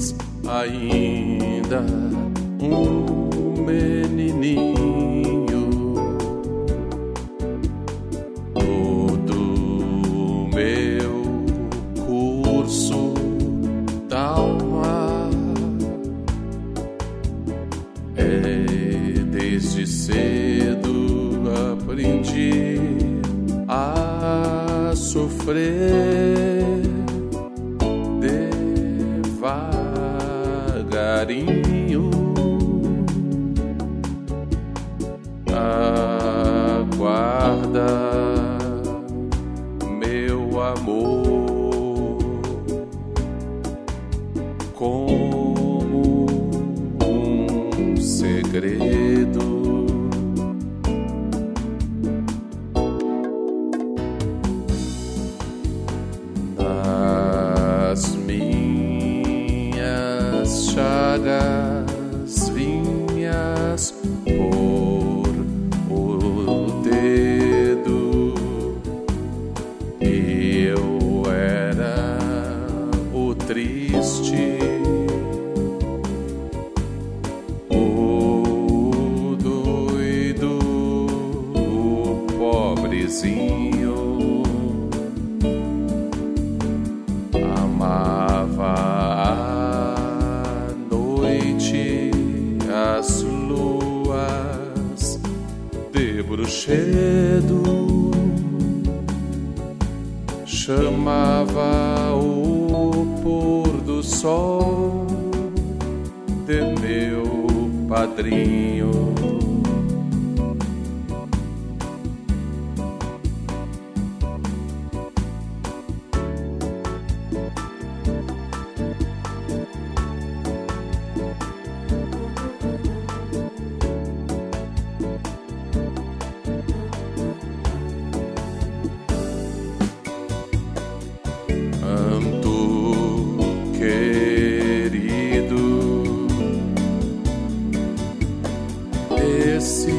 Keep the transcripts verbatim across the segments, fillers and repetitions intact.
eis ainda um menininho, todo meu curso d'alma é desde cedo aprendi a sofrer devagarinho. Aguarda, meu amor, como um segredo. As minhas chagas vinhas por o dedo, e eu era o triste, o doido, o pobrezinho. Amava a noite, as luas de bruxedo, chamava o pôr do sol de meu padrinho. Esse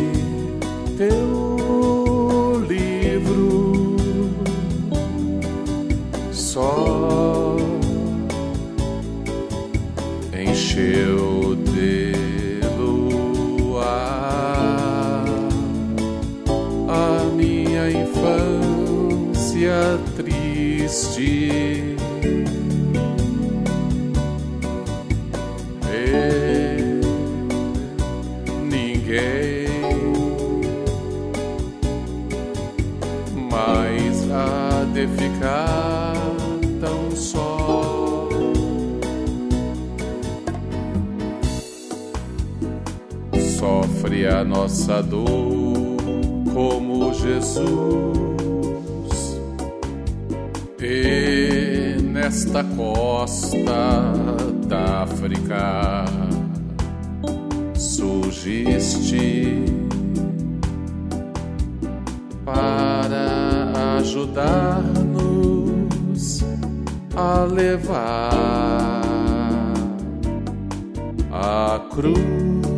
teu livro só encheu de luar a minha infância triste. Mas há de ficar tão só. Sofre a nossa dor como Jesus, e nesta costa da África surgiste para ajudar-nos a levar a cruz.